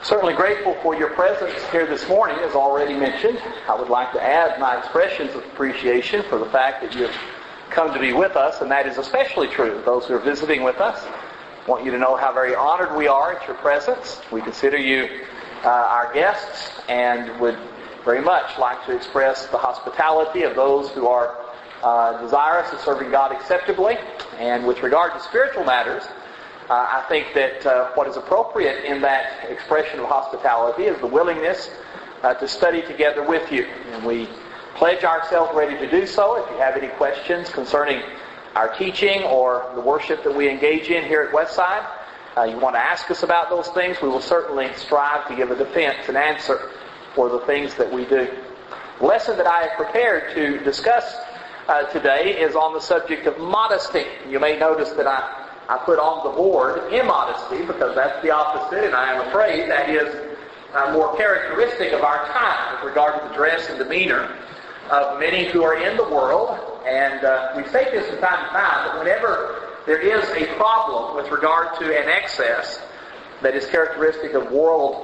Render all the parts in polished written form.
Certainly grateful for your presence here this morning, as already mentioned. I would like to add my expressions of appreciation for the fact that you've come to be with us, and that is especially true of those who are visiting with us. I want you to know how very honored we are at your presence. We consider you our guests and would very much like to express the hospitality of those who are desirous of serving God acceptably. And with regard to spiritual matters, I think that what is appropriate in that expression of hospitality is the willingness to study together with you. And we pledge ourselves ready to do so. If you have any questions concerning our teaching or the worship that we engage in here at Westside, you want to ask us about those things, we will certainly strive to give a defense and answer for the things that we do. The lesson that I have prepared to discuss today is on the subject of modesty. You may notice that I put on the board immodesty because that's the opposite, and I am afraid that is more characteristic of our time with regard to the dress and demeanor of many who are in the world. And we say this from time to time, that whenever there is a problem with regard to an excess that is characteristic of the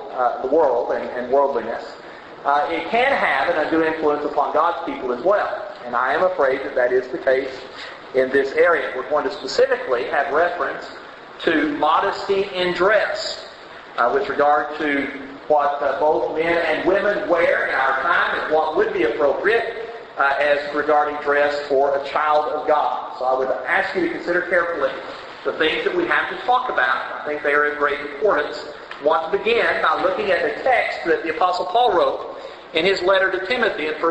world and worldliness, it can have an undue influence upon God's people as well. And I am afraid that that is the case in this area. We're going to specifically have reference to modesty in dress with regard to what both men and women wear in our time and what would be appropriate as regarding dress for a child of God. So I would ask you to consider carefully the things that we have to talk about. I think they are of great importance. I want to begin by looking at the text that the Apostle Paul wrote in his letter to Timothy in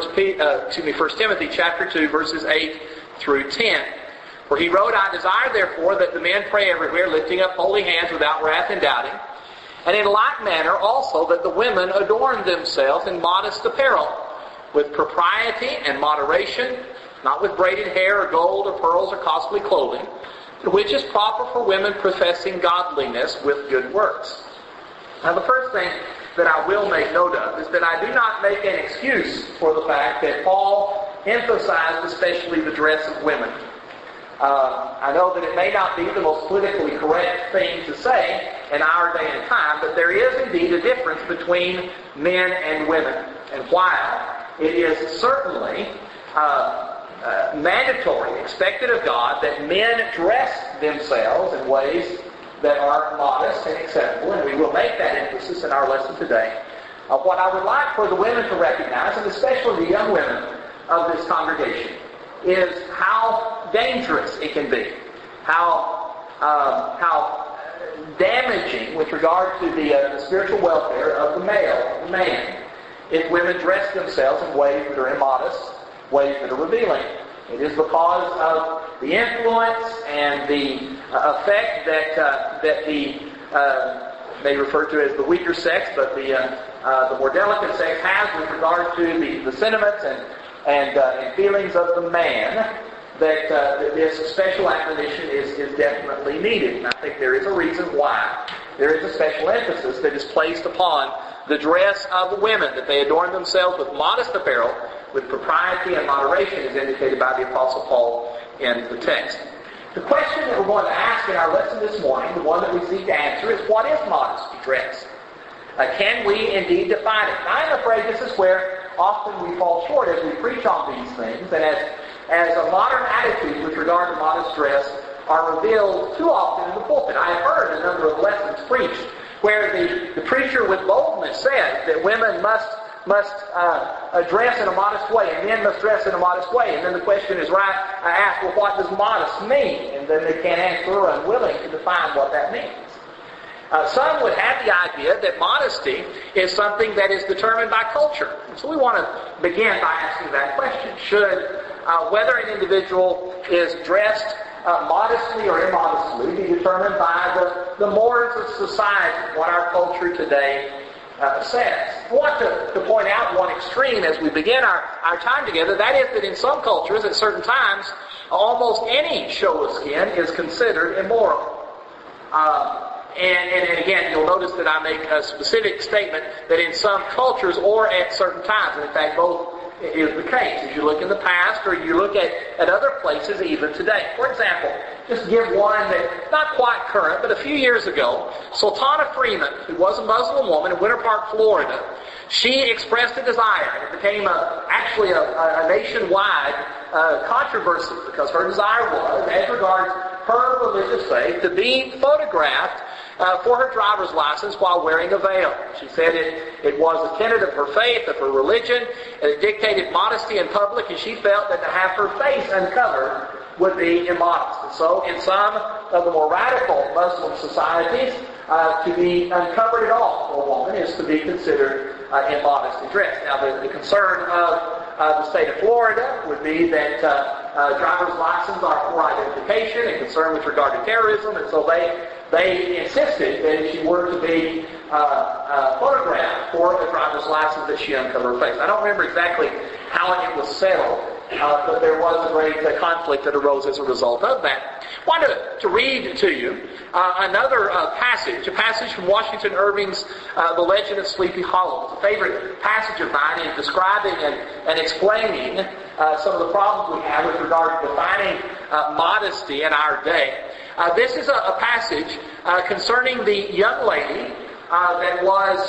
1 Timothy chapter 2, verses 8 through 10, where he wrote, "I desire therefore that the men pray everywhere, lifting up holy hands without wrath and doubting. And in like manner also that the women adorn themselves in modest apparel, with propriety and moderation, not with braided hair or gold or pearls or costly clothing, which is proper for women professing godliness with good works." Now the first thing that I will make note of is that I do not make an excuse for the fact that Paul emphasized especially the dress of women. I know that it may not be the most politically correct thing to say in our day and time, but there is indeed a difference between men and women. And while it is certainly mandatory, expected of God, that men dress themselves in ways that are modest and acceptable, and we will make that emphasis in our lesson today, what I would like for the women to recognize, and especially the young women of this congregation, is how dangerous it can be, how damaging with regard to the spiritual welfare of the man, if women dress themselves in ways that are immodest, ways that are revealing. It is because of the influence and the effect that the they refer to as the weaker sex, but the more delicate sex has with regard to the sentiments and feelings of the man, that this special admonition is definitely needed. And I think there is a reason why there is a special emphasis that is placed upon the dress of the women, that they adorn themselves with modest apparel, with propriety and moderation, as indicated by the Apostle Paul in the text. The question that we're going to ask in our lesson this morning, the one that we seek to answer, is what is modesty dress? Can we indeed define it? I'm afraid this is where often we fall short as we preach on these things, and as a modern attitude with regard to modest dress are revealed too often in the pulpit. I have heard a number of lessons preached where the preacher with boldness says that women must dress in a modest way, and men must dress in a modest way. And then the question is asked, well, what does modest mean? And then they can't answer or are unwilling to define what that means. Some would have the idea that modesty is something that is determined by culture. So we want to begin by asking that question. Should whether an individual is dressed modestly or immodestly be determined by the mores of society, what our culture today says. I want to point out one extreme as we begin our time together. That is that in some cultures, at certain times, almost any show of skin is considered immoral. And again, you'll notice that I make a specific statement that in some cultures or at certain times, and in fact both is the case as you look in the past or you look at other places even today. For example, just give one that not quite current, but a few years ago, Sultana Freeman, who was a Muslim woman in Winter Park, Florida, she expressed a desire. It became actually a nationwide controversy because her desire was, as regards her religious faith, to be photographed for her driver's license while wearing a veil. She said it was a tenet of her faith, of her religion, and it dictated modesty in public, and she felt that to have her face uncovered would be immodest. And so in some of the more radical Muslim societies, to be uncovered at all for a woman is to be considered immodest in dress. Now the concern of the state of Florida would be that driver's licenses are for identification and concern with regard to terrorism, and so they insisted that if she were to be photographed for a driver's license that she uncover her face. I don't remember exactly how it was settled, but there was a great conflict that arose as a result of that. I wanted to read to you another passage, a passage from Washington Irving's The Legend of Sleepy Hollow. It's a favorite passage of mine in describing and explaining some of the problems we have with regard to defining modesty in our day. This is a passage concerning the young lady that was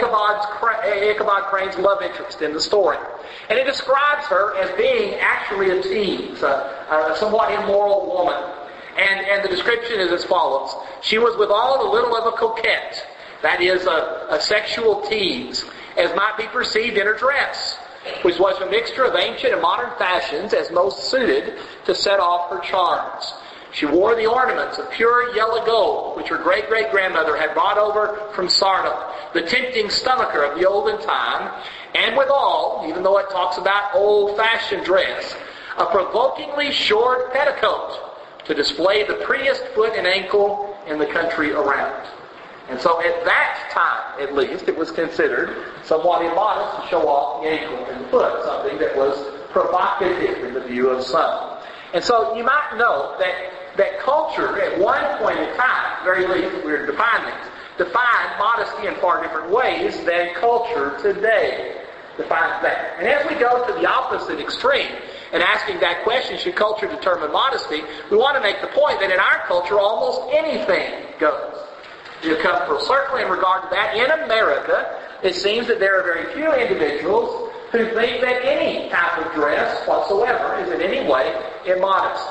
Ichabod Crane's love interest in the story. And it describes her as being actually a tease, a somewhat immoral woman. And the description is as follows. She was withal a little of a coquette, that is, a sexual tease, as might be perceived in her dress, which was a mixture of ancient and modern fashions as most suited to set off her charms. She wore the ornaments of pure yellow gold, which her great-great-grandmother had brought over from Sardom, the tempting stomacher of the olden time, and withal, even though it talks about old-fashioned dress, a provokingly short petticoat to display the prettiest foot and ankle in the country around. And so at that time, at least, it was considered somewhat immodest to show off the ankle and the foot, something that was provocative in the view of some. And so you might know that culture, at one point in time, at the very least, we're defining things, defined modesty in far different ways than culture today defines that. And as we go to the opposite extreme, and asking that question, should culture determine modesty, we want to make the point that in our culture, almost anything goes. You come full circle in regard to that. In America, it seems that there are very few individuals who think that any type of dress whatsoever is in any way immodest.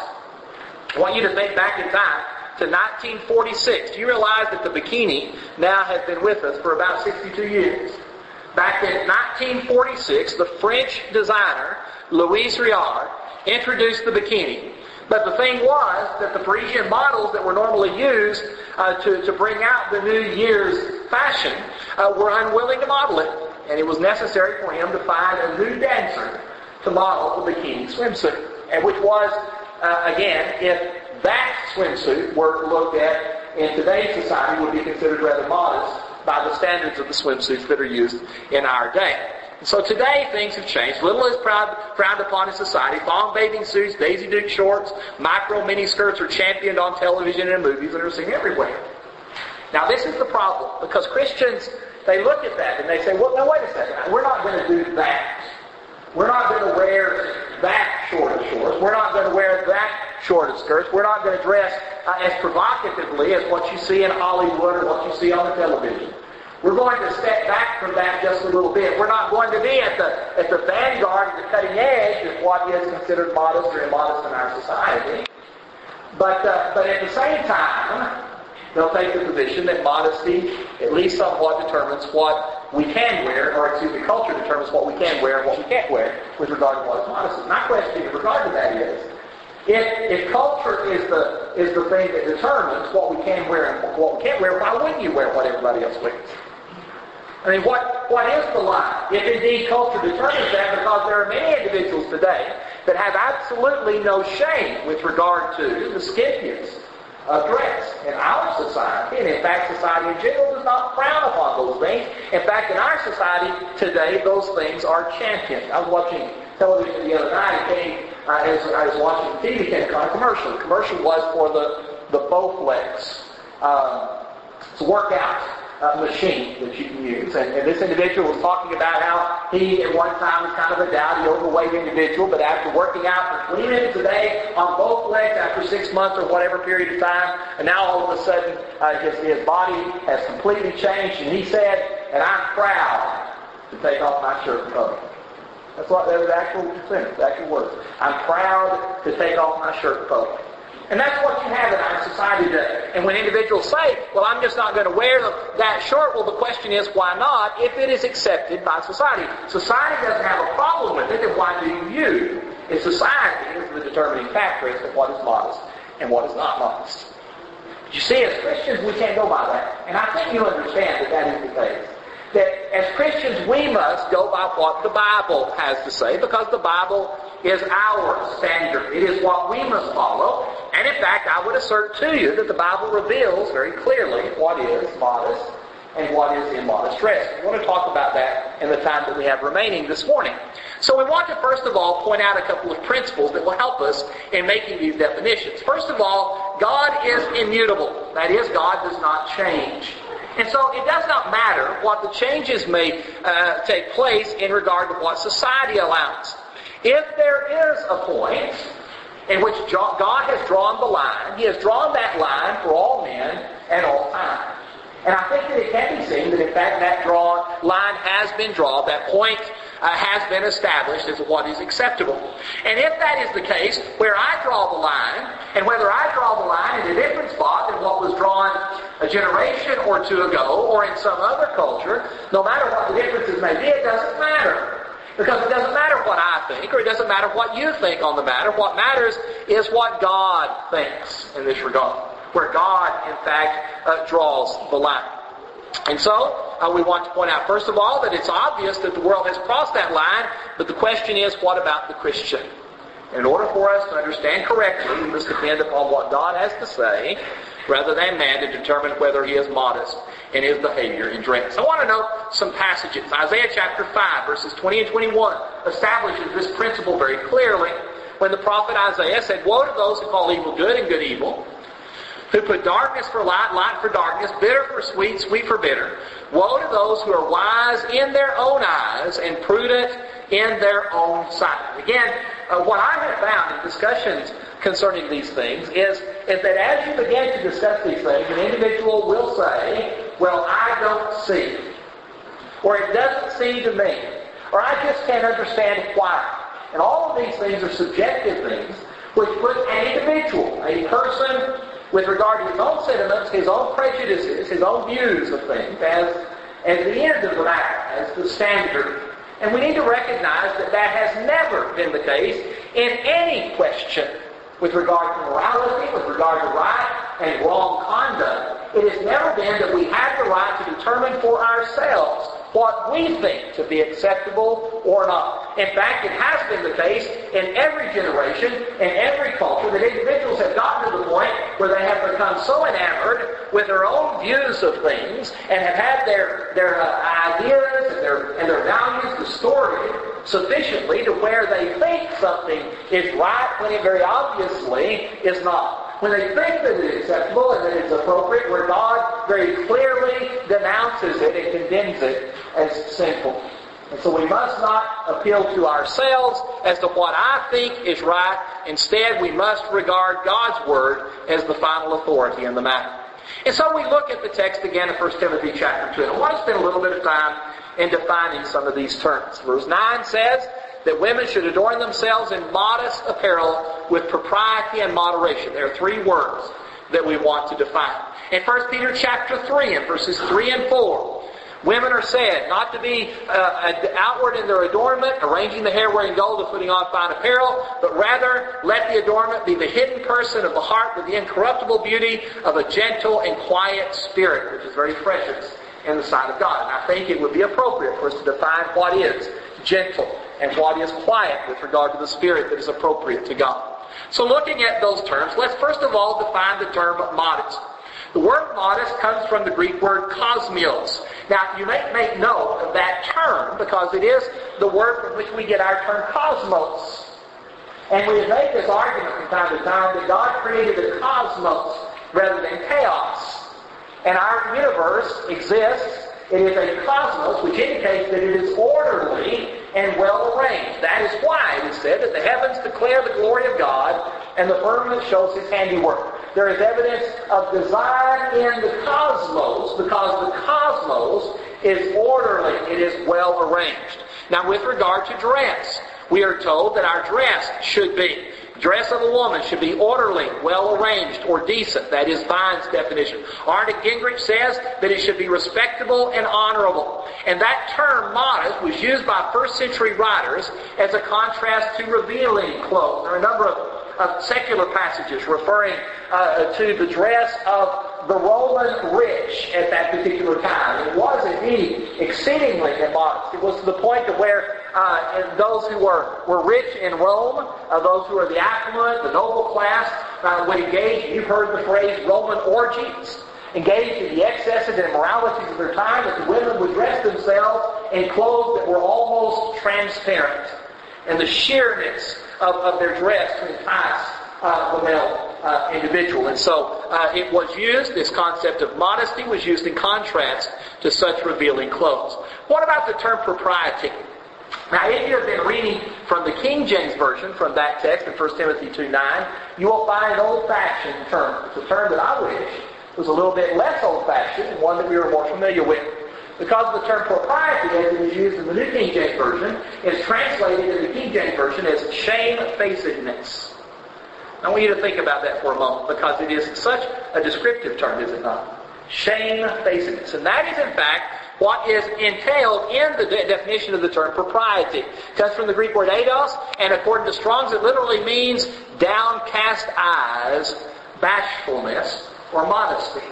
I want you to think back in time to 1946. Do you realize that the bikini now has been with us for about 62 years? Back in 1946, the French designer Louis Réard introduced the bikini. But the thing was that the Parisian models that were normally used to bring out the New Year's fashion were unwilling to model it. And it was necessary for him to find a new dancer to model the bikini swimsuit. And which was, again, if that swimsuit were looked at in today's society, would be considered rather modest by the standards of the swimsuits that are used in our day. And so today things have changed. Little is frowned upon in society. Thong bathing suits, Daisy Duke shorts, micro mini skirts are championed on television and in movies and are seen everywhere. Now this is the problem, because Christians, they look at that and they say, well, now wait a second, we're not going to do that. We're not going to wear that short of shorts. We're not going to wear that short of skirts. We're not going to dress as provocatively as what you see in Hollywood or what you see on the television. We're going to step back from that just a little bit. We're not going to be at the vanguard, at the cutting edge of what is considered modest or immodest in our society. But at the same time, they'll take the position that modesty at least somewhat determines what we can wear, or culture determines what we can wear and what we can't wear with regard to what is modesty. My question in regard to that is, if culture is the thing that determines what we can wear and what we can't wear, why wouldn't you wear what everybody else wears? I mean, what is the line? If indeed culture determines that, because there are many individuals today that have absolutely no shame with regard to the skimpiness of dress in our society, and in fact society in general does not frown upon those things. In fact, in our society today, those things are championed. I was watching television the other night, as I was watching TV, came on a commercial. The commercial was for the Bowflex. It's a workout machine that you can use. And this individual was talking about how he at one time was kind of a dowdy, overweight individual, but after working out for 20 minutes a day on both legs after 6 months or whatever period of time, and now all of a sudden his body has completely changed, and he said, and I'm proud to take off my shirt in public. That was the actual sentence, the actual words. I'm proud to take off my shirt in public. And that's what you have in our society today. And when individuals say, well, I'm just not going to wear that short, well, the question is, why not, if it is accepted by society? Society doesn't have a problem with it, then why do you? It's society is the determining factor as to what is modest and what is not modest. But you see, as Christians, we can't go by that. And I think you understand that that is the case. That as Christians, we must go by what the Bible has to say, because the Bible is our standard. It is what we must follow. And in fact, I would assert to you that the Bible reveals very clearly what is modest and what is immodest dress. We want to talk about that in the time that we have remaining this morning. So we want to first of all point out a couple of principles that will help us in making these definitions. First of all, God is immutable. That is, God does not change. And so it does not matter what the changes may take place in regard to what society allows. If there is a point in which God has drawn the line, He has drawn that line for all men and all time. And I think that it can be seen that in fact that line has been drawn, that point has been established as what is acceptable. And if that is the case, where I draw the line, and whether I draw the line in a different spot than what was drawn a generation or two ago, or in some other culture, no matter what the differences may be, it doesn't matter. Because it doesn't matter what I think, or it doesn't matter what you think on the matter. What matters is what God thinks in this regard, where God, in fact, draws the line. And so, we want to point out, first of all, that it's obvious that the world has crossed that line, but the question is, what about the Christian? In order for us to understand correctly, we must depend upon what God has to say, rather than man to determine whether he is modest in his behavior and dress. I want to note some passages. Isaiah chapter 5, verses 20 and 21 establishes this principle very clearly when the prophet Isaiah said, "Woe to those who call evil good and good evil, who put darkness for light, light for darkness, bitter for sweet, sweet for bitter. Woe to those who are wise in their own eyes and prudent in their own sight." Again, what I have found in discussions concerning these things is that as you begin to discuss these things, an individual will say, "Well, I don't see," or "It doesn't seem to me," or "I just can't understand why." And all of these things are subjective things which put an individual, a person, with regard to his own sentiments, his own prejudices, his own views of things, as the end of the matter, as the standard. And we need to recognize that that has never been the case in any question with regard to morality, with regard to right and wrong conduct. It has never been that we have the right to determine for ourselves what we think to be acceptable or not. In fact, it has been the case in every generation, in every culture, that individuals have gotten to the point where they have become so enamored with their own views of things and have had their ideas and their values distorted sufficiently to where they think something is right when it very obviously is not. When they think that it is acceptable and that it's appropriate, where God very clearly denounces it and condemns it as sinful. And so we must not appeal to ourselves as to what I think is right. Instead, we must regard God's Word as the final authority in the matter. And so we look at the text again in 1 Timothy chapter 2. And I want to spend a little bit of time in defining some of these terms. Verse 9 says that women should adorn themselves in modest apparel with propriety and moderation. There are three words that we want to define. In 1 Peter chapter 3 and verses 3 and 4, women are said not to be outward in their adornment, arranging the hair, wearing gold, and putting on fine apparel, but rather let the adornment be the hidden person of the heart with the incorruptible beauty of a gentle and quiet spirit, which is very precious in the sight of God. And I think it would be appropriate for us to define what is gentle and what is quiet with regard to the spirit that is appropriate to God. So looking at those terms, let's first of all define the term modest. The word modest comes from the Greek word kosmios. Now, you may make note of that term because it is the word from which we get our term cosmos. And we have made this argument from time to time that God created the cosmos rather than chaos. And our universe exists. It is a cosmos, which indicates that it is orderly and well arranged. That is why it is said that the heavens declare the glory of God and the firmament shows His handiwork. There is evidence of design in the cosmos because the cosmos is orderly. It is well arranged. Now, with regard to dress, we are told that our dress should be. Dress of a woman should be orderly, well arranged, or decent. That is Vine's definition. Arndt Gingrich says that it should be respectable and honorable. And that term, modest, was used by first century writers as a contrast to revealing clothes. There are a number of secular passages referring to the dress of the Roman rich at that particular time. It was indeed exceedingly immodest. It was to the point to where those who were rich in Rome, those who were the affluent, the noble class, would engage, you've heard the phrase Roman orgies, engage in the excesses and immoralities of their time, that the women would dress themselves in clothes that were almost transparent, and the sheerness of their dress to entice the male individual. And so it was used, this concept of modesty was used in contrast to such revealing clothes. What about the term propriety? Now, if you have been reading from the King James Version, from that text in 1 Timothy 2:9, you will find an old-fashioned term. It's a term that I wish was a little bit less old-fashioned and one that we were more familiar with. Because the term propriety, as it is used in the New King James Version, is translated in the King James Version as shamefacedness. I want you to think about that for a moment, because it is such a descriptive term, is it not? Shamefacedness. And that is, in fact, what is entailed in the definition of the term propriety. It comes from the Greek word eidos, and according to Strong's, it literally means downcast eyes, bashfulness, or modesty.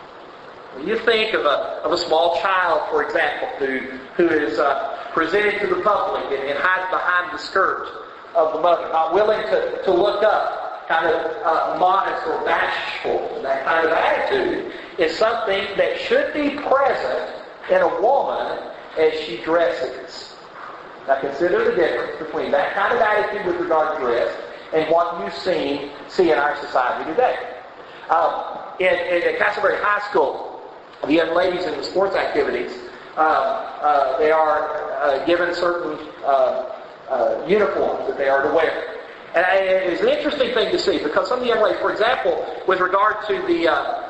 When you think of a small child, for example, who is presented to the public and hides behind the skirt of the mother, not willing to look up, kind of modest or bashful, and that kind of attitude is something that should be present in a woman as she dresses. Now consider the difference between that kind of attitude with regard to dress and what you see in our society today. In Castleberry High School, the young ladies in the sports activities, they are given certain uniforms that they are to wear. And it's an interesting thing to see, because some of the young ladies, for example, with regard to the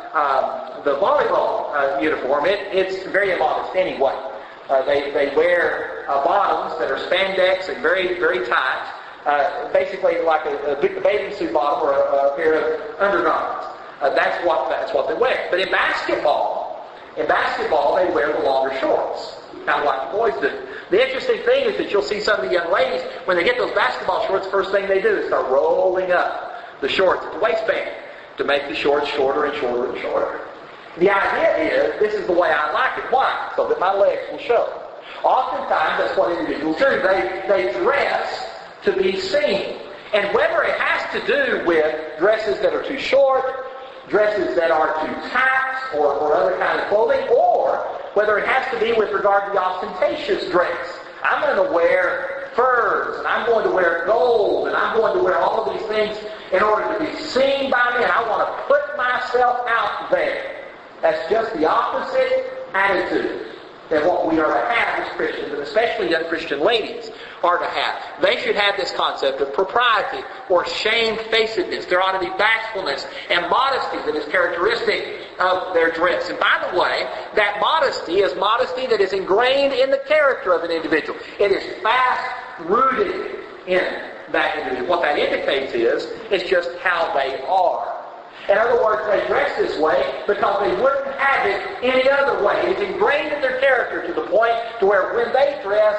volleyball uniform, it's very immodest anyway. They wear bottoms that are spandex and very, very tight, basically like a bathing suit bottom or a pair of undergarments. That's what they wear. But in basketball, they wear the longer shorts, kind of like the boys do. The interesting thing is that you'll see some of the young ladies, when they get those basketball shorts, first thing they do is start rolling up the shorts at the waistband to make the shorts shorter and shorter and shorter. The idea is, this is the way I like it. Why? So that my legs will show. Oftentimes, that's what individuals do. They dress to be seen. And whether it has to do with dresses that are too short, dresses that are too tight, or other kind of clothing, or whether it has to be with regard to the ostentatious dress. I'm going to wear furs, and I'm going to wear gold, and I'm going to wear all of these things in order to be seen by me, and I want to put myself out there. That's just the opposite attitude than what we are to have as Christians, and especially young Christian ladies are to have. They should have this concept of propriety or shamefacedness. There ought to be bashfulness and modesty that is characteristic of their dress. And by the way, that modesty is modesty that is ingrained in the character of an individual. It is fast rooted in that individual. What that indicates is just how they are. In other words, they dress this way because they wouldn't have it any other way. It's ingrained in their character to the point to where when they dress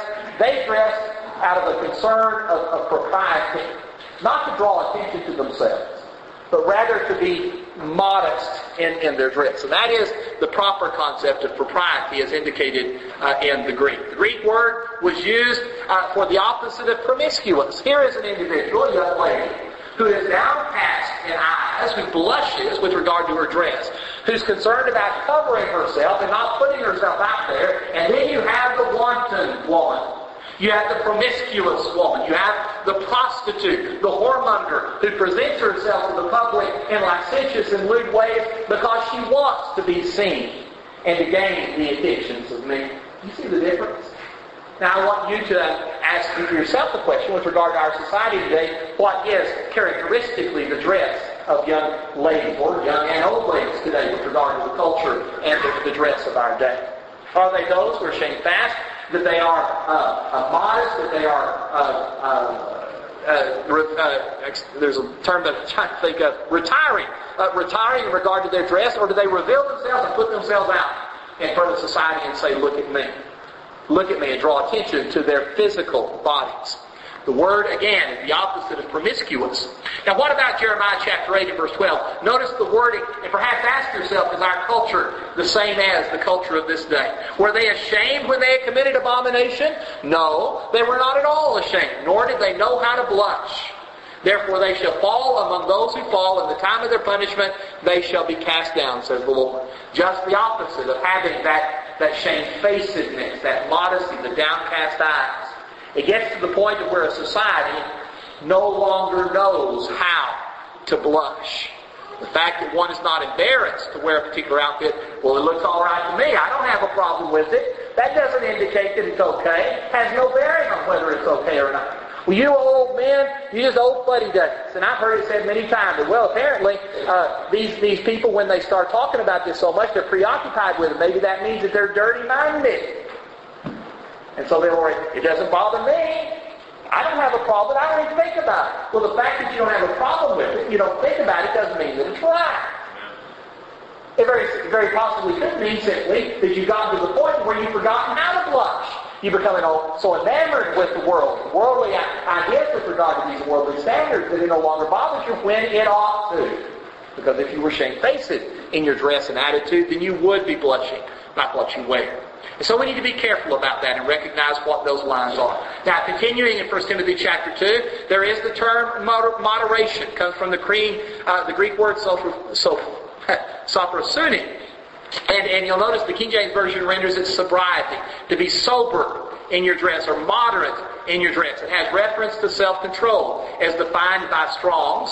out of a concern of propriety. Not to draw attention to themselves, but rather to be modest in their dress. And that is the proper concept of propriety as indicated in the Greek. The Greek word was used for the opposite of promiscuous. Here is an individual, a young lady, who is downcast in eyes, who blushes with regard to her dress, who's concerned about covering herself and not putting herself out there. And then you have the wanton woman, You have the promiscuous woman. You have the prostitute, the whoremonger, who presents herself to the public in licentious and lewd ways because she wants to be seen and to gain the attentions of men. You see the difference? Now I want you to ask yourself the question with regard to our society today, what is characteristically the dress of young ladies, or young and old ladies today with regard to the culture and the dress of our day? Are they those who are shamefast, that they are modest, that they are there's a term that I'm trying to think of, retiring in regard to their dress, or do they reveal themselves and put themselves out in front of society and say, look at me, and draw attention to their physical bodies? The word, again, is the opposite of promiscuous. Now, what about Jeremiah chapter 8 and verse 12? Notice the wording, and perhaps ask yourself, is our culture the same as the culture of this day? Were they ashamed when they had committed abomination? No, they were not at all ashamed, nor did they know how to blush. Therefore they shall fall among those who fall. In the time of their punishment they shall be cast down, says the Lord. Just the opposite of having that shamefacedness, that modesty, the downcast eyes. It gets to the point of where a society no longer knows how to blush. The fact that one is not embarrassed to wear a particular outfit, well, it looks all right to me, I don't have a problem with it. That doesn't indicate that it's okay. It has no bearing on whether it's okay or not. Well, you old men, you just old fuddy-duddies. And I've heard it said many times that, well, apparently, these people, when they start talking about this so much, they're preoccupied with it. Maybe that means that they're dirty-minded. And so they'll worry, it doesn't bother me. I don't have a problem. I don't even think about it. Well, the fact that you don't have a problem with it, you don't think about it, doesn't mean that it's right. It very possibly could mean simply that you've gotten to the point where you've forgotten how to blush. You become so enamored with the world, worldly ideas with regard to these worldly standards, that it no longer bothers you when it ought to. Because if you were shamefaced in your dress and attitude, then you would be blushing, not what you wear. And so we need to be careful about that and recognize what those lines are. Now, continuing in 1 Timothy chapter 2, there is the term moderation. It comes from the Greek word sophrosyne. And you'll notice the King James Version renders it sobriety, to be sober in your dress, or moderate in your dress. It has reference to self-control, as defined by Strong's.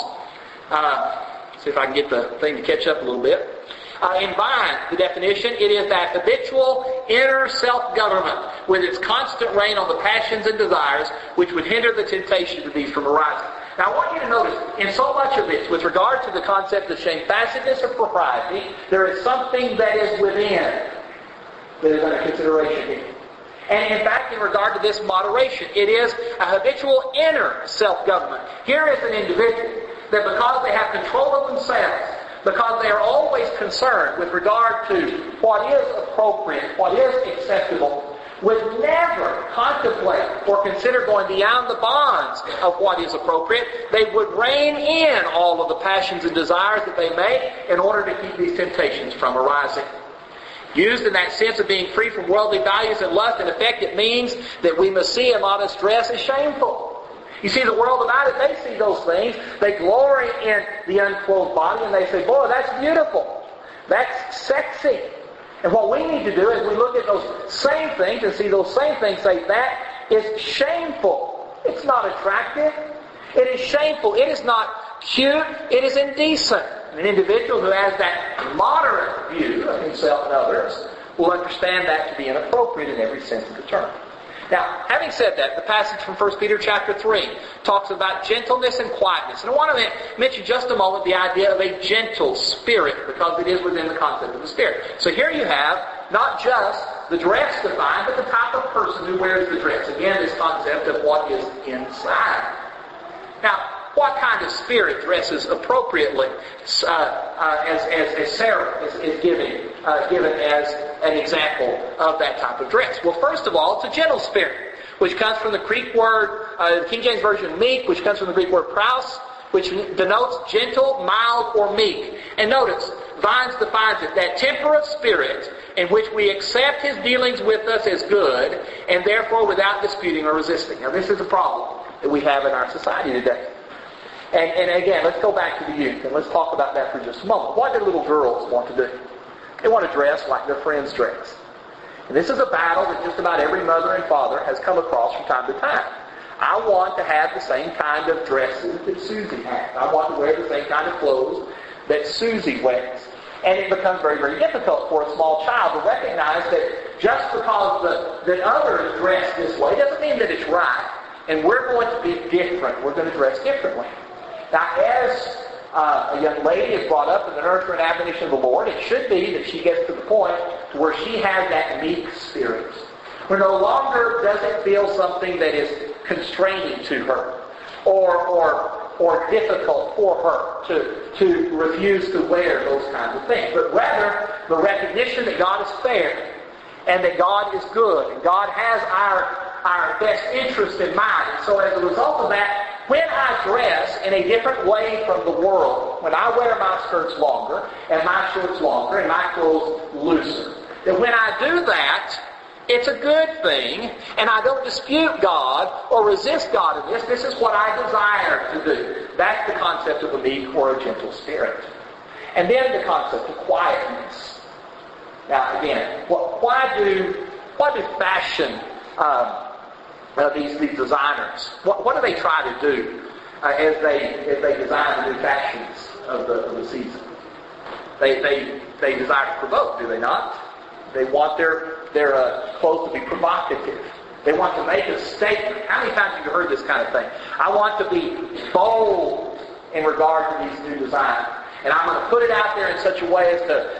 See if I can get the thing to catch up a little bit. In Vine, the definition, it is that habitual inner self-government with its constant reign on the passions and desires which would hinder the temptation of these from arising. Now I want you to notice, in so much of this, with regard to the concept of shamefacedness or propriety, there is something that is within that is under consideration here. And in fact, in regard to this moderation, it is a habitual inner self-government. Here is an individual that because they have control of themselves, because they are always concerned with regard to what is appropriate, what is acceptable, would never contemplate or consider going beyond the bonds of what is appropriate. They would rein in all of the passions and desires that they may in order to keep these temptations from arising. Used in that sense of being free from worldly values and lust, in effect it means that we must see a modest dress as shameful. You see, the world about it, they see those things. They glory in the unclothed body and they say, boy, that's beautiful. That's sexy. And what we need to do is we look at those same things and see those same things, say that is shameful. It's not attractive. It is shameful. It is not cute. It is indecent. An individual who has that moderate view of himself and others will understand that to be inappropriate in every sense of the term. Now, having said that, the passage from 1 Peter chapter 3 talks about gentleness and quietness. And I want to mention just a moment the idea of a gentle spirit, because it is within the concept of the Spirit. So here you have not just the dress defined, but the type of person who wears the dress. Again, this concept of what is inside. Now, what kind of spirit dresses appropriately, as Sarah is given as an example of that type of dress? Well, first of all, it's a gentle spirit, which comes from the Greek word, the King James Version meek, which comes from the Greek word praus, which denotes gentle, mild, or meek. And notice, Vines defines it, that temperate spirit in which we accept His dealings with us as good, and therefore without disputing or resisting. Now, this is a problem that we have in our society today. And again, let's go back to the youth, and let's talk about that for just a moment. What do little girls want to do? They want to dress like their friends dress. And this is a battle that just about every mother and father has come across from time to time. I want to have the same kind of dresses that Susie has. I want to wear the same kind of clothes that Susie wears. And it becomes very, very difficult for a small child to recognize that just because that others dress this way doesn't mean that it's right. And we're going to be different. We're going to dress differently. Now, as a young lady is brought up in the nurture and admonition of the Lord, it should be that she gets to the point to where she has that meek spirit, where no longer does it feel something that is constraining to her or difficult for her to refuse to wear those kinds of things, but rather the recognition that God is fair and that God is good and God has our best interest in mind. And so as a result of that, when I dress in a different way from the world, when I wear my skirts longer and my shorts longer and my clothes looser, that when I do that, it's a good thing, and I don't dispute God or resist God in this. This is what I desire to do. That's the concept of a meek or a gentle spirit. And then the concept of quietness. Now again, why do fashion these designers? What do they try to do as they design the new fashions of the season? They desire to provoke, do they not? They want their clothes to be provocative. They want to make a statement. How many times have you heard this kind of thing? I want to be bold in regard to these new designs. And I'm going to put it out there in such a way as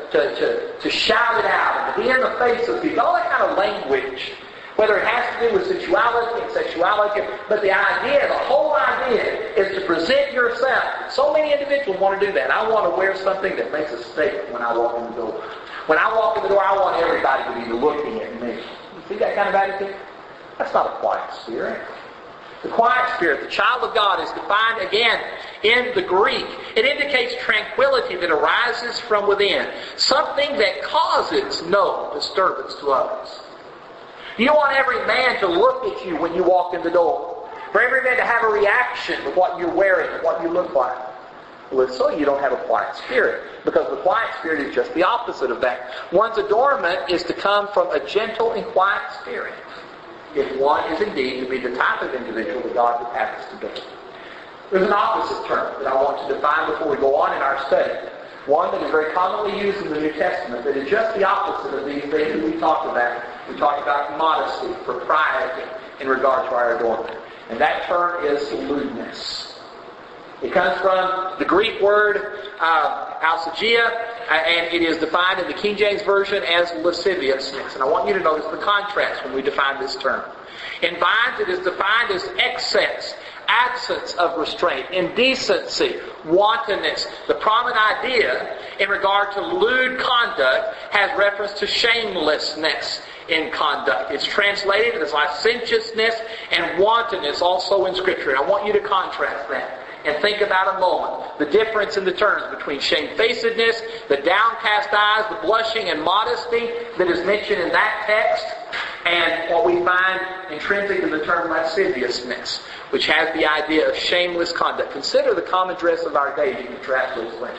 to shout it out and to be in the face of people. All that kind of language, whether it has to do with sensuality and sexuality, but the whole idea is to present yourself. So many individuals want to do that. I want to wear something that makes a statement when I walk in the door. When I walk in the door, I want everybody to be looking at me. You see that kind of attitude? That's not a quiet spirit. The quiet spirit, the child of God, is defined again in the Greek. It indicates tranquility that arises from within. Something that causes no disturbance to others. You don't want every man to look at you when you walk in the door. For every man to have a reaction to what you're wearing and what you look like. Well, if so, you don't have a quiet spirit. Because the quiet spirit is just the opposite of that. One's adornment is to come from a gentle and quiet spirit. If one is indeed to be the type of individual that God would have us to be. There's an opposite term that I want to define before we go on in our study. One that is very commonly used in the New Testament that is just the opposite of these things that we talked about. We talked about modesty, propriety in regard to our adornment. And that term is lewdness. It comes from the Greek word alsagia, and it is defined in the King James Version as lasciviousness. And I want you to notice the contrast when we define this term. In Vines, it is defined as excess, absence of restraint, indecency, wantonness. The prominent idea in regard to lewd conduct has reference to shamelessness in conduct. It's translated as licentiousness and wantonness also in Scripture. And I want you to contrast that. And think about a moment the difference in the terms between shamefacedness, the downcast eyes, the blushing and modesty that is mentioned in that text, and what we find intrinsic in the term lasciviousness, which has the idea of shameless conduct. Consider the common dress of our day as you contrast those things.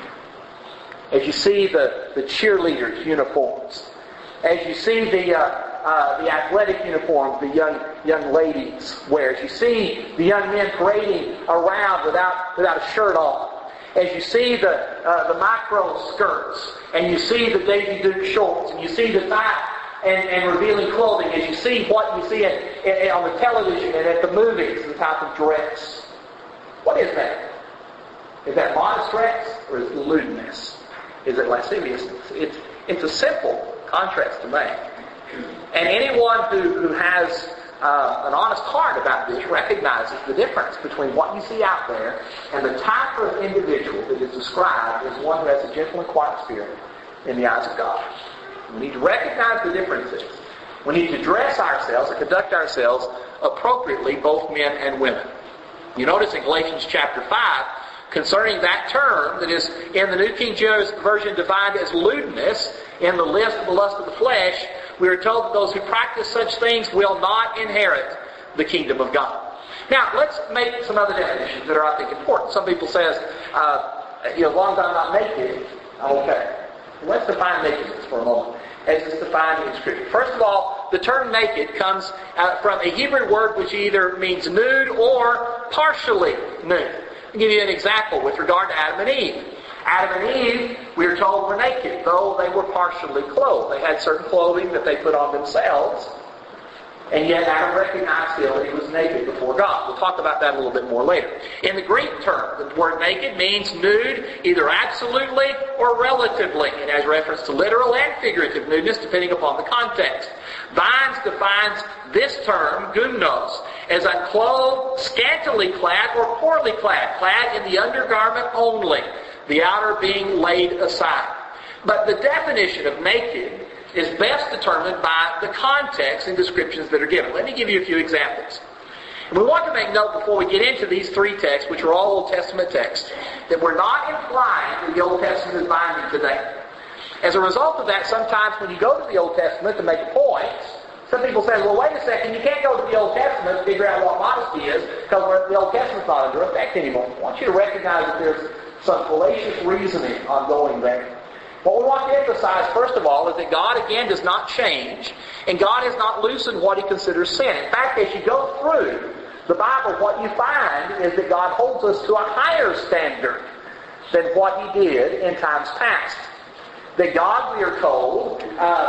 As you see the cheerleaders' uniforms, as you see the athletic uniforms the young ladies wear, as you see the young men parading around without a shirt on, as you see the micro skirts, and you see the Daisy Duke shorts, and you see the tight and revealing clothing, as you see what you see on the television and at the movies, the type of dress. What is that? Is that modest dress, or is it lewdness? Is it lasciviousness? It's a simple contrast to make. And anyone who has an honest heart about this recognizes the difference between what you see out there and the type of individual that is described as one who has a gentle and quiet spirit in the eyes of God. We need to recognize the differences. We need to dress ourselves and conduct ourselves appropriately, both men and women. You notice in Galatians chapter 5, concerning that term that is in the New King James Version defined as lewdness, in the list of the lust of the flesh, we are told that those who practice such things will not inherit the kingdom of God. Now, let's make some other definitions that are, I think, important. Some people say, as long as I'm not naked, I'm okay. Let's define nakedness for a moment. as is defined in Scripture. First of all, the term naked comes from a Hebrew word which either means nude or partially nude. I'll give you an example with regard to Adam and Eve. Adam and Eve, we are told, were naked, though they were partially clothed. They had certain clothing that they put on themselves, and yet Adam recognized still that he was naked before God. We'll talk about that a little bit more later. In the Greek term, the word naked means nude either absolutely or relatively. It has reference to literal and figurative nudeness depending upon the context. Vines defines this term, gymnos, as unclothed, scantily clad, or poorly clad, clad in the undergarment only, the outer being laid aside. But the definition of naked is best determined by the context and descriptions that are given. Let me give you a few examples. And we want to make note before we get into these three texts, which are all Old Testament texts, that we're not implying that the Old Testament is binding today. As a result of that, sometimes when you go to the Old Testament to make a point, some people say, well, wait a second, you can't go to the Old Testament to figure out what modesty is because the Old Testament's not under effect anymore. I want you to recognize that there's some fallacious reasoning ongoing there. What we want to emphasize, first of all, is that God, again, does not change, and God has not loosened what He considers sin. In fact, as you go through the Bible, what you find is that God holds us to a higher standard than what He did in times past. That God, we are told,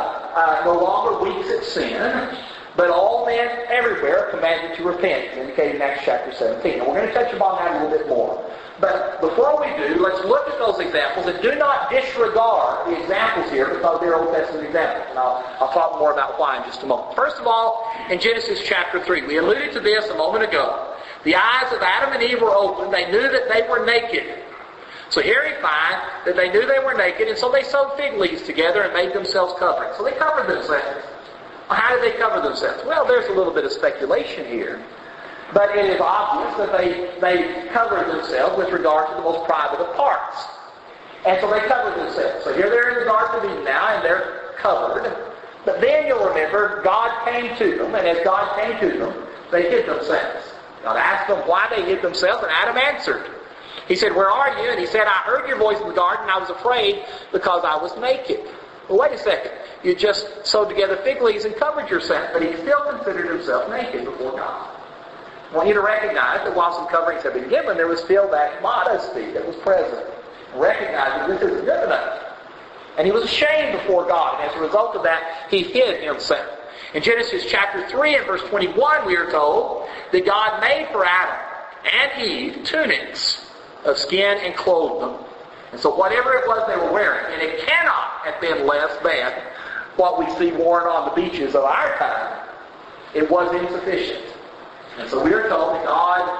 no longer weeps at sin, but all men everywhere are commanded to repent, indicated in Acts chapter 17. And we're going to touch upon that a little bit more. But before we do, let's look at those examples and do not disregard the examples here because they're Old Testament examples. And I'll talk more about why in just a moment. First of all, in Genesis chapter 3, we alluded to this a moment ago. The eyes of Adam and Eve were opened. They knew that they were naked. So here we find that they knew they were naked, and so they sewed fig leaves together and made themselves coverings. So they covered themselves. Well, how did they cover themselves? Well, there's a little bit of speculation here. But it is obvious that they covered themselves with regard to the most private of parts. And so they covered themselves. So here they're in the Garden of Eden now, and they're covered. But then you'll remember, God came to them, and as God came to them, they hid themselves. God asked them why they hid themselves, and Adam answered. He said, where are you? And he said, I heard your voice in the garden, and I was afraid because I was naked. Well, wait a second. You just sewed together fig leaves and covered yourself, but he still considered himself naked before God. I want you to recognize that while some coverings have been given, there was still that modesty that was present. Recognize that this isn't good enough. And he was ashamed before God, and as a result of that, he hid himself. In Genesis chapter 3 and verse 21, we are told that God made for Adam and Eve tunics of skin and clothed them. And so whatever it was they were wearing, and it cannot have been less than what we see worn on the beaches of our time, it was insufficient. And so we are told that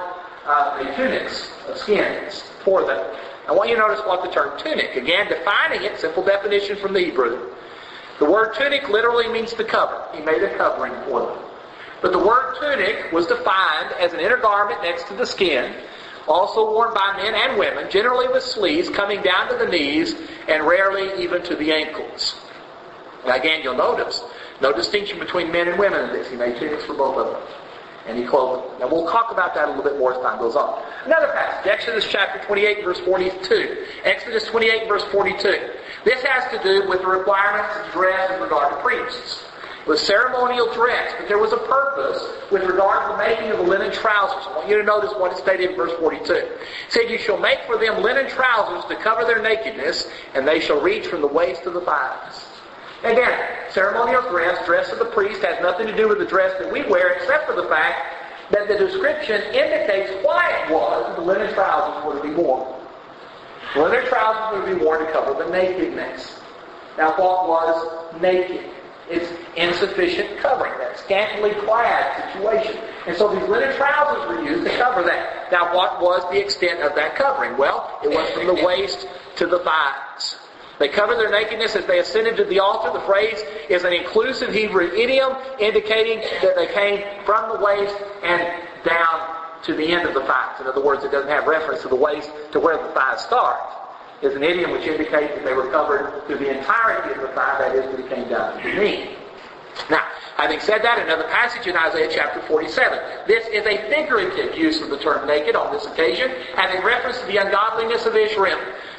God made tunics of skins for them. I want you to notice what the term tunic, again defining it, simple definition from the Hebrew. The word tunic literally means to cover. He made a covering for them. But the word tunic was defined as an inner garment next to the skin, also worn by men and women, generally with sleeves coming down to the knees and rarely even to the ankles. Now again, you'll notice no distinction between men and women in this. He made tunics for both of them. And he clothed them. Now we'll talk about that a little bit more as time goes on. Another passage, Exodus chapter 28 verse 42. Exodus 28 verse 42. This has to do with the requirements of dress in regard to priests. It was ceremonial dress, but there was a purpose with regard to the making of the linen trousers. I want you to notice what it stated in verse 42. It said, you shall make for them linen trousers to cover their nakedness, and they shall reach from the waist to the thighs. Again, ceremonial dress of the priest, has nothing to do with the dress that we wear, except for the fact that the description indicates why it was that the linen trousers were to be worn. The linen trousers were to be worn to cover the nakedness. Now, what was naked? It's insufficient covering, that scantily clad situation. And so these linen trousers were used to cover that. Now, what was the extent of that covering? Well, it was from the waist to the thighs. They covered their nakedness as they ascended to the altar. The phrase is an inclusive Hebrew idiom indicating that they came from the waist and down to the end of the thighs. In other words, it doesn't have reference to the waist to where the thighs start. It's an idiom which indicates that they were covered through the entirety of the thigh, that is, that it came down to the knee. Now, having said that, another passage in Isaiah chapter 47. This is a figurative use of the term naked on this occasion, having reference to the ungodliness of Israel.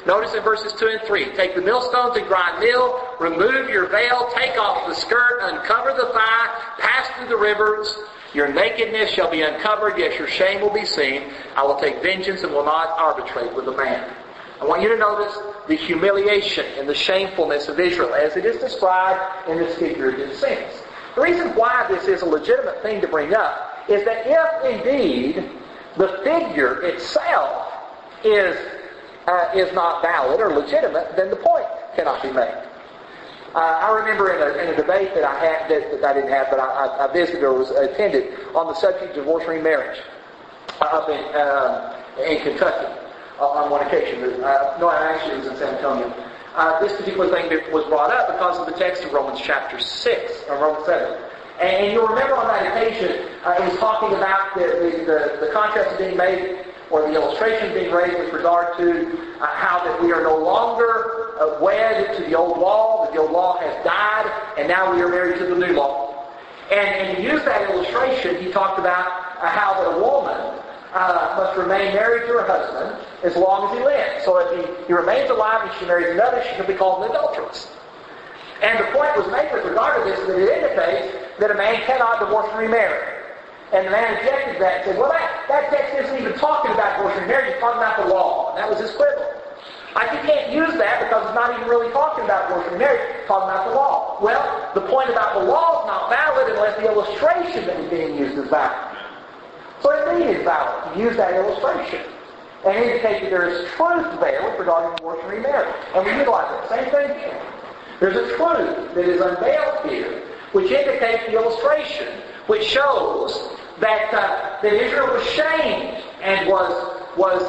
Notice in verses 2 and 3, take the millstones and grind meal, remove your veil, take off the skirt, uncover the thigh, pass through the rivers. Your nakedness shall be uncovered, yes, your shame will be seen. I will take vengeance and will not arbitrate with a man. I want you to notice the humiliation and the shamefulness of Israel as it is described in this figurative sense. The reason why this is a legitimate thing to bring up is that if indeed the figure itself is not valid or legitimate, then the point cannot be made. I remember in a debate that I had, that I didn't have, but I visited or was attended on the subject of divorce and remarriage up in Kentucky on one occasion. No, actually it was in San Antonio. This particular thing was brought up because of the text of Romans chapter 6, or Romans 7. And you'll remember on that occasion, it was talking about the contrast being made, or the illustration being raised with regard to how that we are no longer wed to the old law, that the old law has died, and now we are married to the new law. And he used that illustration. He talked about how that a woman must remain married to her husband as long as he lives. So if he remains alive and she marries another, she can be called an adulteress. And the point was made with regard to this that it indicates that a man cannot divorce and remarry. And the man objected to that and said, well, that text isn't even talking about divorce and marriage, it's talking about the law. And that was his quibble. You can't use that because it's not even really talking about divorce and marriage, it's talking about the law. Well, the point about the law is not valid unless the illustration that is being used is valid. So indeed it's valid to use that illustration and indicate that there is truth there with regard to divorce and remarriage. And we utilize that same thing here. There's a truth that is unveiled here, which indicates the illustration, which shows that Israel was shamed and was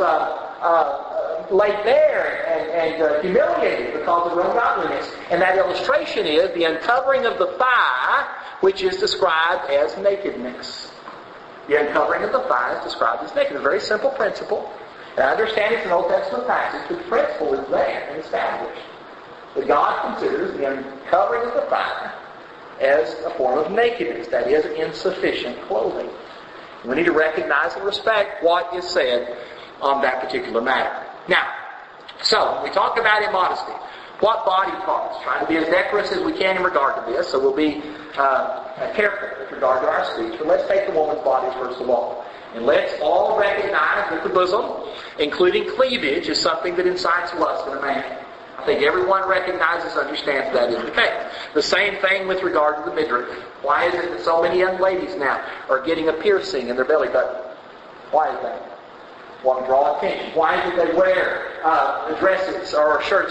laid bare and humiliated because of their ungodliness. And that illustration is the uncovering of the thigh, which is described as nakedness. The uncovering of the thigh is described as nakedness. A very simple principle. And I understand it's an Old Testament passage, but the principle is there and established. That God considers the uncovering of the thigh as a form of nakedness, that is, insufficient clothing. We need to recognize and respect what is said on that particular matter. Now, so we talk about immodesty. What body parts? Trying to be as decorous as we can in regard to this, so we'll be careful with regard to our speech. But let's take the woman's body first of all. And let's all recognize that the bosom, including cleavage, is something that incites lust in a man. I think everyone recognizes, understands that is the case. The same thing with regard to the midriff. Why is it that so many young ladies now are getting a piercing in their belly button? Why is that? Want to draw attention. Why is it they wear dresses or shirts,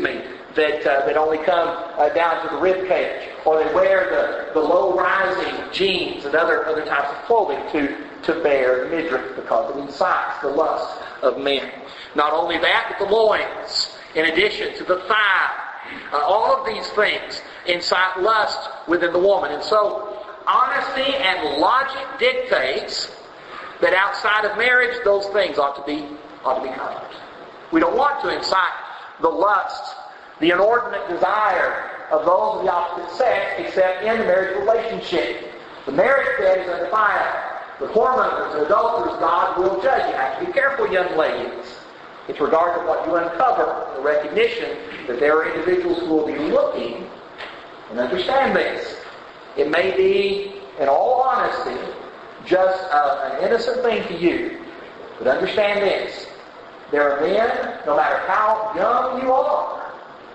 that only come down to the rib cage, or they wear the low-rising jeans and other types of clothing to bear the midriff because it incites the lust of men. Not only that, but the loins, in addition to the thigh. All of these things incite lust within the woman. And so, honesty and logic dictates that outside of marriage, those things ought to be covered. We don't want to incite the lust, the inordinate desire of those of the opposite sex, except in the marriage relationship. The marriage bed is undefiled. The whoremongers and adulterers, God will judge. You have to be careful, young ladies. It's regard to what you uncover, the recognition that there are individuals who will be looking and understand this. It may be, in all honesty, just an innocent thing to you. But understand this. There are men, no matter how young you are,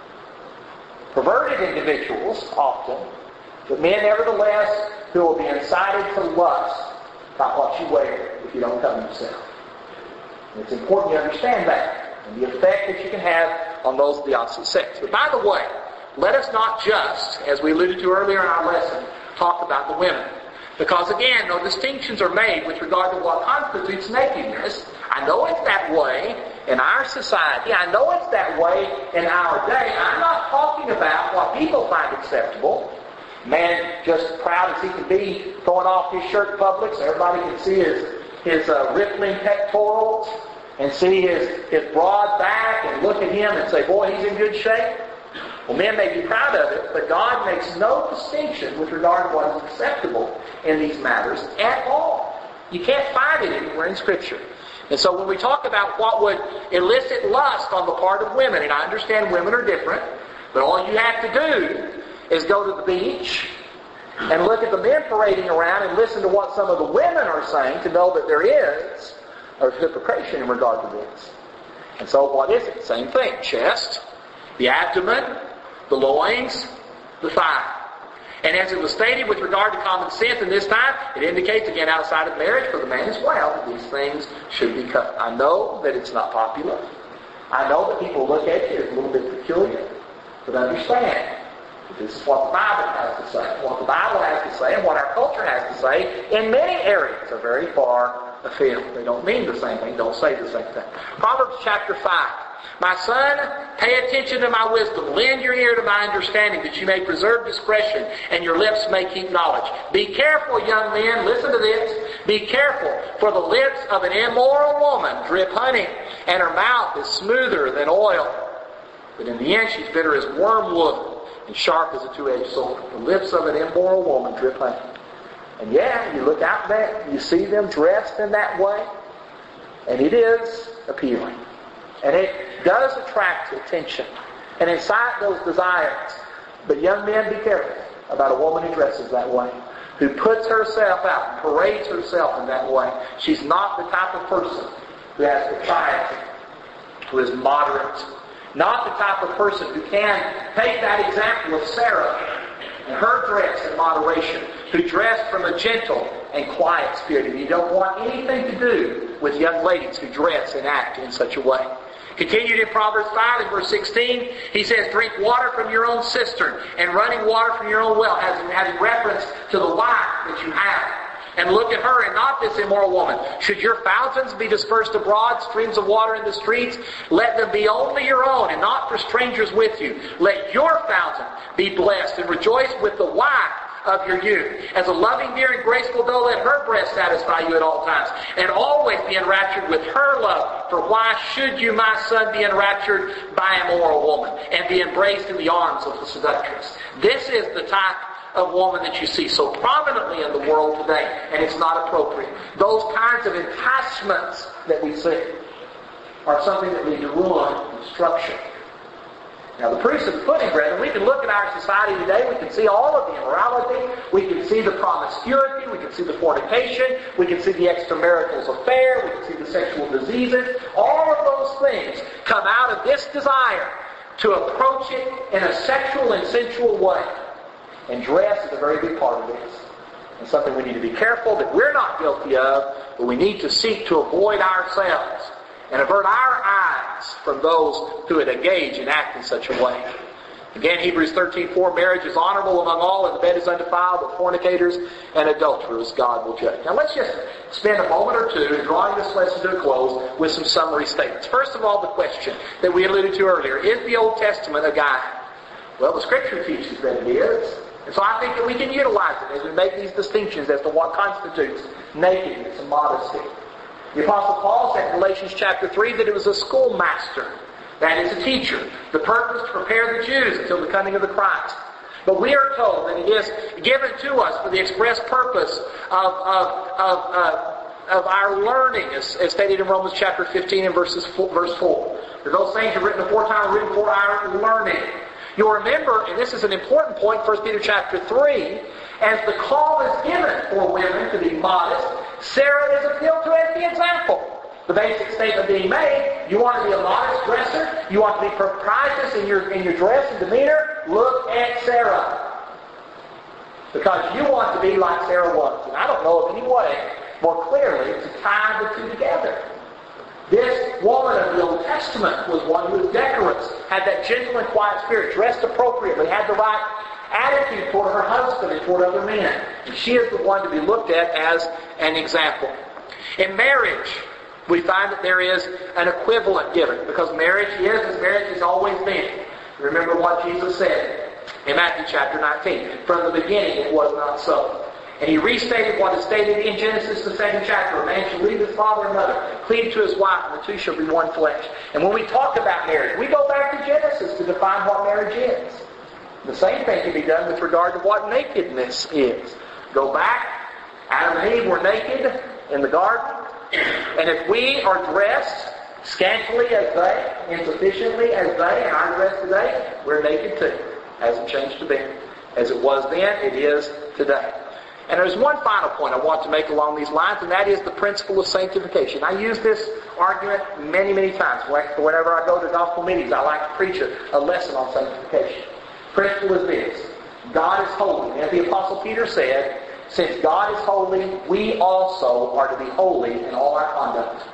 perverted individuals often, but men nevertheless who will be incited to lust by what you wear if you don't cover yourself. And it's important you understand that and the effect that you can have on those of the opposite sex. But by the way, let us not just, as we alluded to earlier in our lesson, talk about the women. Because again, no distinctions are made with regard to what constitutes nakedness. I know it's that way in our society. I know it's that way in our day. I'm not talking about what people find acceptable. Man just proud as he can be, throwing off his shirt in public so everybody can see his rippling pectorals and see his broad back and look at him and say, boy, he's in good shape. Well, men may be proud of it, but God makes no distinction with regard to what is acceptable in these matters at all. You can't find it anywhere in Scripture. And so when we talk about what would elicit lust on the part of women, and I understand women are different, but all you have to do is go to the beach and look at the men parading around and listen to what some of the women are saying to know that there is a hypocrisy in regard to this. And so what is it? Same thing. Chest, the abdomen, the loins, the thigh. And as it was stated with regard to common sense in this time, it indicates again outside of marriage for the man as well that these things should be cut. I know that it's not popular. I know that people look at you as a little bit peculiar. But understand that this is what the Bible has to say. What the Bible has to say and what our culture has to say in many areas are very far afield. They don't mean the same thing. Don't say the same thing. Proverbs chapter 5. My son, pay attention to my wisdom. Lend your ear to my understanding that you may preserve discretion and your lips may keep knowledge. Be careful, young men. Listen to this. Be careful, for the lips of an immoral woman drip honey, and her mouth is smoother than oil. But in the end, she's bitter as wormwood and sharp as a two-edged sword. The lips of an immoral woman drip honey. And yeah, you look out there, you see them dressed in that way, and it is appealing. And it does attract attention and incite those desires. But young men, be careful about a woman who dresses that way, who puts herself out and parades herself in that way. She's not the type of person who has propriety, who is moderate, not the type of person who can take that example of Sarah and her dress in moderation, who dressed from a gentle and quiet spirit. And you don't want anything to do with young ladies who dress and act in such a way. Continued in Proverbs 5 and verse 16, he says, drink water from your own cistern and running water from your own well, having reference to the wife that you have. And look at her and not this immoral woman. Should your fountains be dispersed abroad, streams of water in the streets, let them be only your own and not for strangers with you. Let your fountain be blessed and rejoice with the wife of your youth. As a loving, dear, and graceful doe, let her breast satisfy you at all times, and always be enraptured with her love. For why should you, my son, be enraptured by a immoral woman, and be embraced in the arms of the seductress? This is the type of woman that you see so prominently in the world today, and it's not appropriate. Those kinds of enticements that we see are something that lead to ruin and destruction. Now, the proof's in the pudding, brethren. We can look at our society today. We can see all of the immorality. We can see the promiscuity. We can see the fornication. We can see the extramarital affair. We can see the sexual diseases. All of those things come out of this desire to approach it in a sexual and sensual way. And dress is a very big part of this. And something we need to be careful that we're not guilty of, but we need to seek to avoid ourselves and avert our eyes from those who would engage and act in such a way. Again, Hebrews 13:4, marriage is honorable among all, and the bed is undefiled, but fornicators and adulterers God will judge. Now let's just spend a moment or two in drawing this lesson to a close with some summary statements. First of all, the question that we alluded to earlier, is the Old Testament a guide? Well, the Scripture teaches that it is. And so I think that we can utilize it as we make these distinctions as to what constitutes nakedness and modesty. The Apostle Paul said in Galatians chapter 3 that it was a schoolmaster, that is a teacher, the purpose to prepare the Jews until the coming of the Christ. But we are told that it is given to us for the express purpose of our learning, as stated in Romans chapter 15 and verse 4. For those things are written aforetime are written for our learning. You'll remember, and this is an important point, 1 Peter chapter 3, as the call is given for women to be modest, Sarah is appealed to as the example. The basic statement being made, you want to be a modest dresser, you want to be proprietress in your dress and demeanor, look at Sarah. Because you want to be like Sarah was. And I don't know of any way more clearly to tie the two together. This woman of the Old Testament was one who was decorous, had that gentle and quiet spirit, dressed appropriately, had the right attitude toward her husband and toward other men. And she is the one to be looked at as an example. In marriage, we find that there is an equivalent given, because marriage is as marriage has always been. Remember what Jesus said in Matthew chapter 19. From the beginning it was not so. And he restated what is stated in Genesis, the 2nd chapter. A man shall leave his father and mother, cleave to his wife, and the two shall be one flesh. And when we talk about marriage, we go back to Genesis to define what marriage is. The same thing can be done with regard to what nakedness is. Go back. Adam and Eve were naked in the garden. And if we are dressed scantily as they, insufficiently as they, in our dress today, we're naked too. Hasn't changed a bit. As it was then, it is today. And there's one final point I want to make along these lines, and that is the principle of sanctification. I use this argument many, many times. Whenever I go to gospel meetings, I like to preach a lesson on sanctification. Principle is this: God is holy. As the Apostle Peter said, since God is holy, we also are to be holy in all our conduct.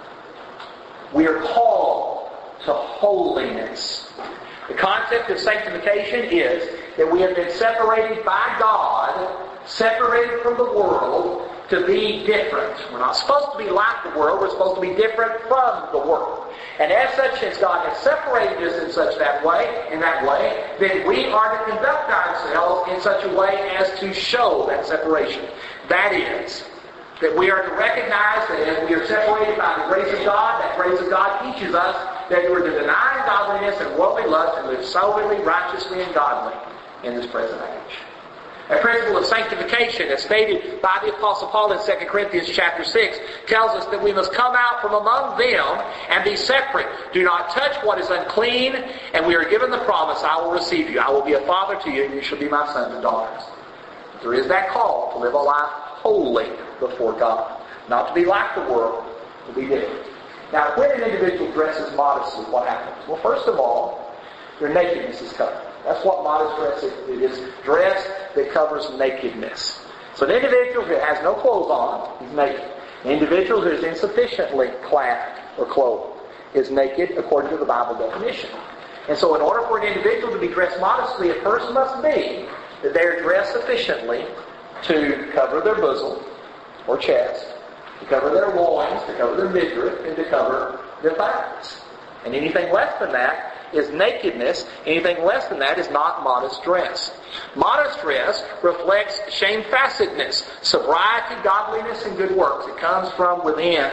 We are called to holiness. The concept of sanctification is that we have been separated by God, separated from the world, to be different. We're not supposed to be like the world. We're supposed to be different from the world. And as such, since God has separated us in that way, then we are to conduct ourselves in such a way as to show that separation. That is, that we are to recognize that as we are separated by the grace of God, that grace of God teaches us that we are to deny ungodliness and worldly lust and live soberly, righteously, and godly in this present age. A principle of sanctification, as stated by the Apostle Paul in 2 Corinthians chapter 6, tells us that we must come out from among them and be separate. Do not touch what is unclean, and we are given the promise, I will receive you. I will be a father to you, and you shall be my sons and daughters. There is that call to live a life holy before God. Not to be like the world, to be different. Now, when an individual dresses modestly, what happens? Well, first of all, their nakedness is covered. That's what modest dress is. It is dress that covers nakedness. So an individual who has no clothes on is naked. An individual who is insufficiently clad or clothed is naked according to the Bible definition. And so in order for an individual to be dressed modestly, a person must be that they are dressed sufficiently to cover their bosom or chest, to cover their loins, to cover their midriff, and to cover their thighs. And anything less than that is nakedness. Anything less than that is not modest dress. Modest dress reflects shamefacedness, sobriety, godliness, and good works. It comes from within.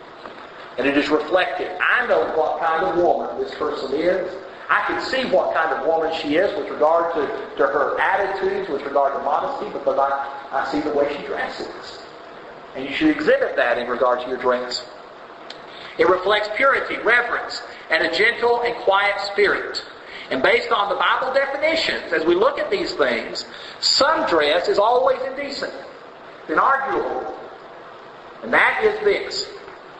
And it is reflected. I know what kind of woman this person is. I can see what kind of woman she is with regard to her attitudes, with regard to modesty, because I see the way she dresses. And you should exhibit that in regard to your dress. It reflects purity, reverence, and a gentle and quiet spirit. And based on the Bible definitions, as we look at these things, some dress is always indecent, inarguable. And that is this: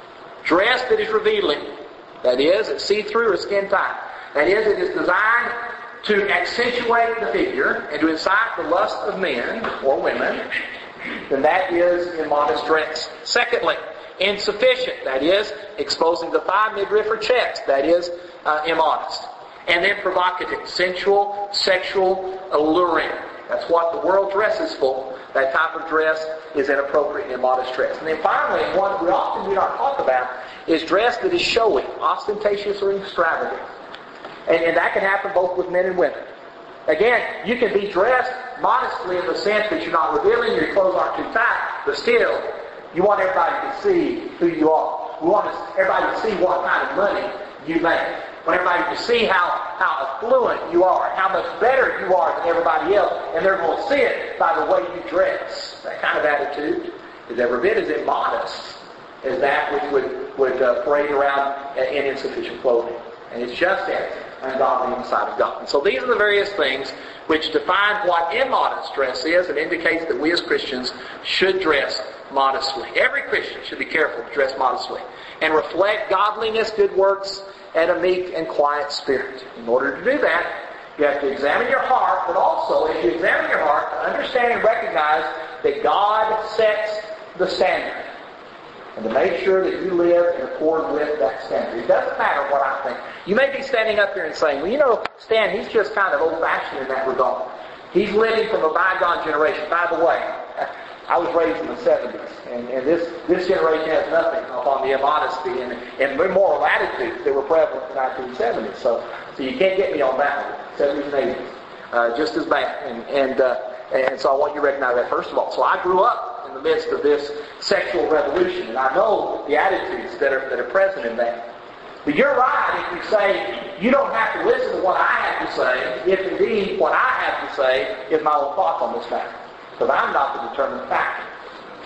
dress that is revealing. That is, it's see-through or skin-tight. That is, it is designed to accentuate the figure and to incite the lust of men or women. Then that is immodest dress. Secondly, insufficient. That is, exposing the thigh, midriff, or chest. That is immodest. And then provocative, sensual, sexual, alluring. That's what the world dresses for. That type of dress is inappropriate in immodest dress. And then finally, one that we often do not talk about is dress that is showy, ostentatious, or extravagant. And that can happen both with men and women. Again, you can be dressed modestly in the sense that you're not revealing, your clothes aren't too tight, but still, you want everybody to see who you are. We want everybody to see what kind of money you make. We want everybody to see how affluent you are, how much better you are than everybody else, and they're going to see it by the way you dress. That kind of attitude is every bit as immodest as that which would parade around in insufficient clothing. And it's just as ungodly in the sight of God. And so these are the various things which define what immodest dress is and indicates that we as Christians should dress modestly. Every Christian should be careful to dress modestly and reflect godliness, good works, and a meek and quiet spirit. In order to do that, you have to examine your heart, but also, as you examine your heart, to understand and recognize that God sets the standard. And to make sure that you live in accord with that standard. It doesn't matter what I think. You may be standing up here and saying, well, you know, Stan, he's just kind of old-fashioned in that regard. He's living from a bygone generation. By the way, I was raised in the 70s, and this generation has nothing upon the immodesty and immoral attitudes that were prevalent in the 1970s. So you can't get me on that one. 70s and 80s. Just as bad. And so I want you to recognize that first of all. So I grew up in the midst of this sexual revolution, and I know the attitudes that are present in that. But you're right if you say you don't have to listen to what I have to say, if indeed what I have to say is my own thoughts on this matter. Because I'm not the determined factor.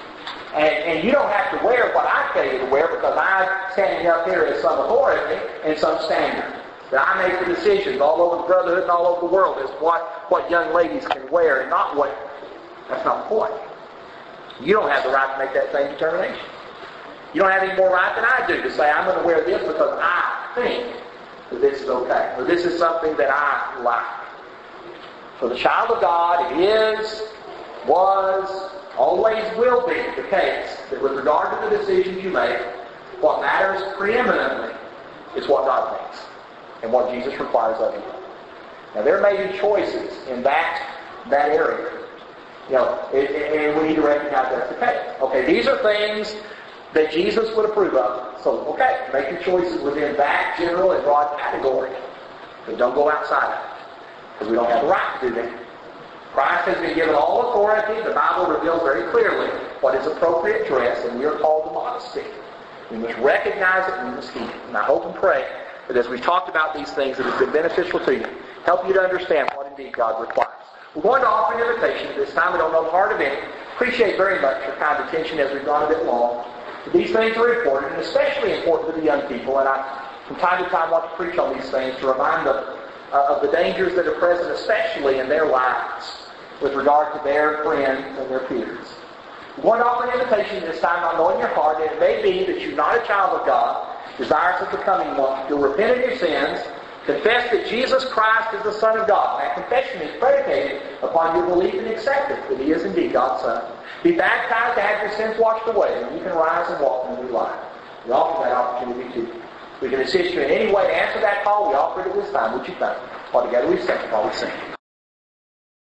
And you don't have to wear what I tell you to wear because I'm standing up here as some authority and some standard. That I make the decisions all over the brotherhood and all over the world as what young ladies can wear and not what. That's not the point. You don't have the right to make that same determination. You don't have any more right than I do to say I'm going to wear this because I think that this is okay. Or this is something that I like. For the child of God, it is, was, always will be the case that with regard to the decisions you make, what matters preeminently is what God thinks and what Jesus requires of you. Now there may be choices in that area. And we need to recognize that's the case. Okay, these are things that Jesus would approve of. So, okay, make your choices within that general and broad category. But don't go outside of it. Because we don't have the right to do that. Christ has been given all authority. The Bible reveals very clearly what is appropriate dress, and we are called to modesty. We must recognize it and we must keep it. And I hope and pray that as we've talked about these things, that it's been beneficial to you. Help you to understand what indeed God requires. We're going to offer an invitation. At this time we don't know the heart of it. Appreciate very much your kind attention as we've gone a bit long. But these things are important, and especially important to the young people. And I, from time to time, want to preach on these things to remind them of the dangers that are present, especially in their lives, with regard to their friends and their peers. We're going to offer an invitation this time, not knowing your heart, and it may be that you're not a child of God, desirous of becoming one. You'll repent of your sins, confess that Jesus Christ is the Son of God. That confession is predicated upon your belief and acceptance that He is indeed God's Son. Be baptized to have your sins washed away, and you can rise and walk in a new life. We offer that opportunity to you. We can assist you in any way to answer that call. We offer it at this time. Would you come? While together we sing.